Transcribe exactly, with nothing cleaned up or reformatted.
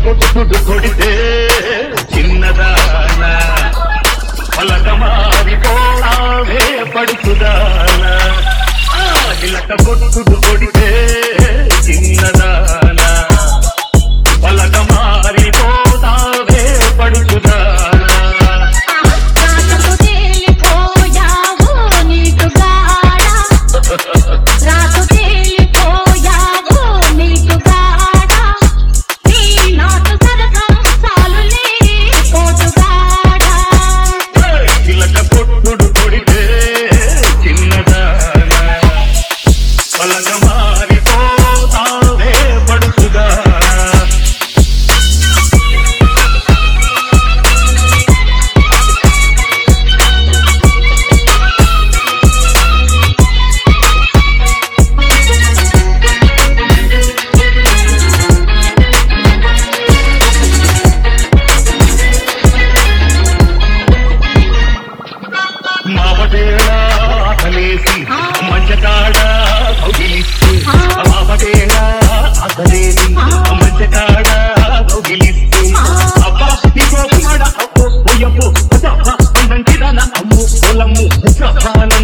కొట్టుడు కొడితే చిన్నదాన పలక మారిపోవే పడుతుదాన ఇలక కొట్టుడు కొడితే చిన్నదాన పలక మారిపోతావే పడుతుదాన ఆకలేసి మంచకాడ కౌగిలిస్తూ బాబటేడా అసలేసి మంచకాడ కౌగిలిస్తూ అబ్బా నీకో పాడ అబ్బో పోయబ్బో మంచిదన అమ్ము పొలమ్ము సహానం